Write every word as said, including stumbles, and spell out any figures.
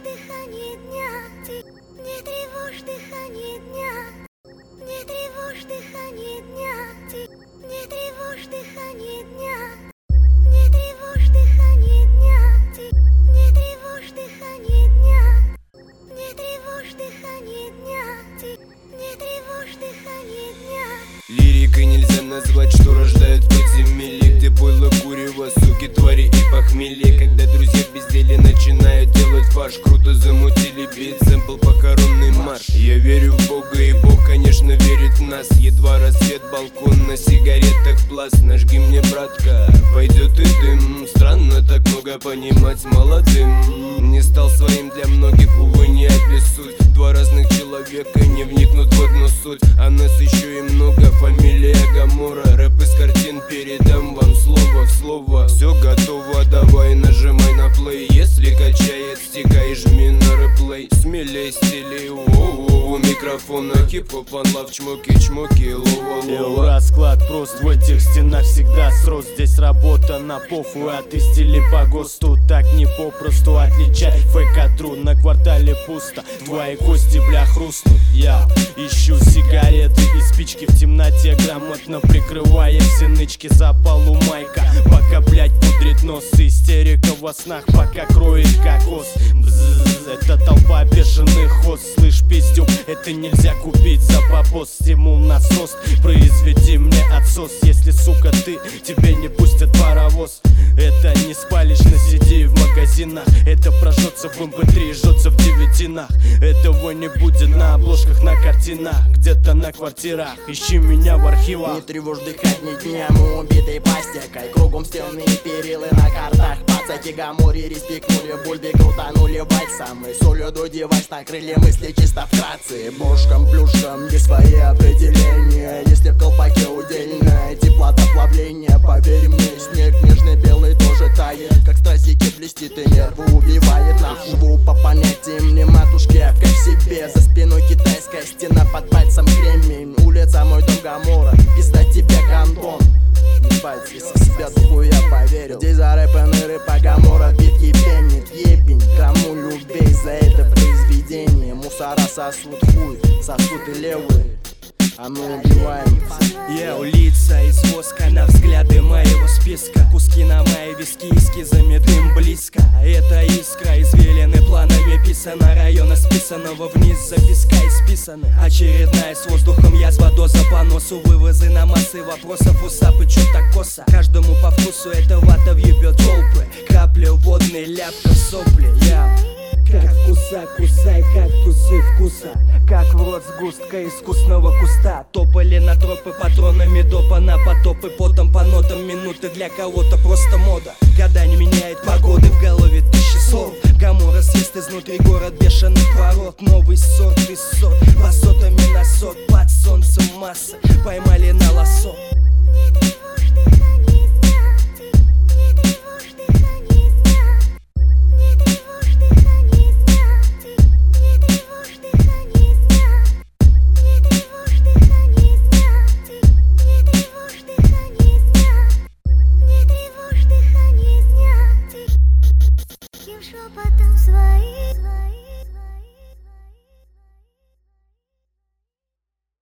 дыхание дня, не тревожь дыхание дня, не тревожь дыхание дня, не тревожь дыхание дня, не тревожь дыхание дня, не тревожь дыхание дня, не тревожь дыхание дня, не тревожь дыхание дня. Лирикой нельзя назвать, что рождает подземелье, где пойло, курево, суки, твари и похмелье. Когда друзья в безделе начинают делать фарш, круто замутили бит, сэмпл похоронный марш. Я верю в Бога, и Бог, конечно, верит в нас. Едва рассвет, балкон, на сигаретах пласт. Нажги мне, братка, пойдет и дым. Странно так много понимать молодым. Не стал своим для многих, увы, не описуть. Два разных человека не вникнут в одну суть. А нас еще и много, фамилия Гамора. Рэп из картин, передам вам слово в слово. Все готово, давай нажимай на плей. Если качает, стикай, жми на реплей. Смелей, стилей, у микрофона хип-хоп, анлав, чмоки-чмоки, лова-лова. Расклад прост, в этих стенах всегда срос. Здесь работа на похуй, а ты стили по ГОСТу. Так не попросту отличай фейк от тру. На квартале пусто, твои кости, бля, хрустнут. Я ищу сигареты и спички в темноте, грамотно прикрывая все нычки. Запалу майка, пока, блять, пудрит нос. Истерика во снах, пока кроет кокос. Бззз, это толпа бешеных хоз. Слышь, пиздюк, это нельзя купить за бабос. Стимул нас рост, произведи мне отсос. Если, сука, ты, тебе не пустят паровоз. Это не спалишь на си ди в магазинах. Это прожжется в эм пэ три, жжется в девятинах. Этого не будет на обложках, на картинах, где-то на квартирах. Ищи меня в архивах. Не тревожь дыхание дня, мы убитые пастекой. Кругом стены и перилы на картах. Пацаки Гамори респектнули, бульби крутанули вальсом. И солью дудевать накрыли мысли чисто вкратце. Бошкам, плюшкам, есть свои определения. Если в колпаке удельное теплота плавления, поверь мне, снег нежный белый тоже тает. Как стазики блестит и нервы убивает. Нахуй по понятиям не матушки, а как себе. За спиной китайская стена, под пальцем кремень. Улица мой дом Гамора, пизда тебе гандон. Ебать, если в себя духу я поверил. Здесь зарэпанный рэп, а Гамора битки пенит. Ебень, кому любей за это произведение. Мусора сосут хуй, сосут и левые, а мы убиваем. Я улица из воска на взгляды моего списка. Куски на мои виски, эскизами дым близко. Это искра, извилины планами писано. Района списанного вниз, записка исписаны. Очередная с воздухом язва, доза по носу. Вывозы на массы вопросов, усапы, чё так косо. Каждому по вкусу эта вата въебет толпы. Капли водной, ляпка в сопли. Я как вкуса, кусай кактусы вкуса. Как в рот сгустка искусного куста. Топали на тропы патронами допа на потопы. Потом по нотам минуты для кого-то просто мода.